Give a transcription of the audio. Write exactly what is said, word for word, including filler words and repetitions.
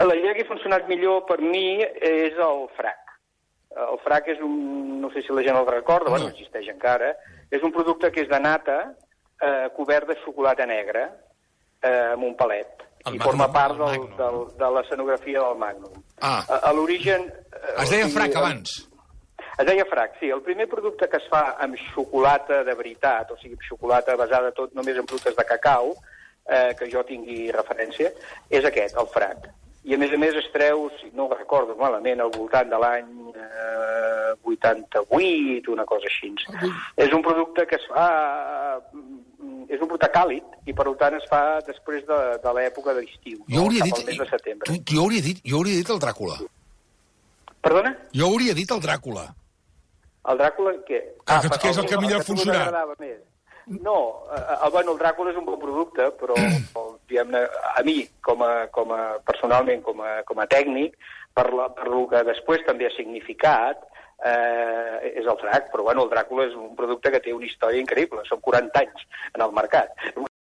La idea que ha funcionat millor per mi és el frac. El frac és un... no sé si la gent el recorda, no. Bueno, existeix encara. És un producte que és de nata eh, cobert de xocolata negra eh, amb un palet. El I Magnum, forma part del, del, de l'escenografia del Magnum. Ah. A, a l'origen... Eh, es deia frac abans. Es deia frac, sí. El primer producte que es fa amb xocolata de veritat, o sigui, xocolata basada tot només en brutes de cacau, eh, que jo tingui referència, és aquest, el frac. I, a més a més, es treu, si no ho recordo malament, al voltant de l'any eh, vuitanta-vuit, una cosa així. Uh-huh. És un producte que es fa... És un producte càlid, i, per tant, es fa després de, de l'època d'estiu, jo no? Cap Cap al mes de setembre. Tu, jo, hauria dit, jo hauria dit el Dràcula. Perdona? Jo hauria dit el Dràcula. El Dràcula, què? Ah, que, que és el que millor ha funcionat. No, el, bueno, el Dràcula és un bon producte, però diguem-ne, a mi, com a, com a, personalment, com a, com a tècnic, per, la, per el que després també ha significat, eh, és el frac, però bueno, el Dràcula és un producte que té una història increïble, són quaranta anys en el mercat.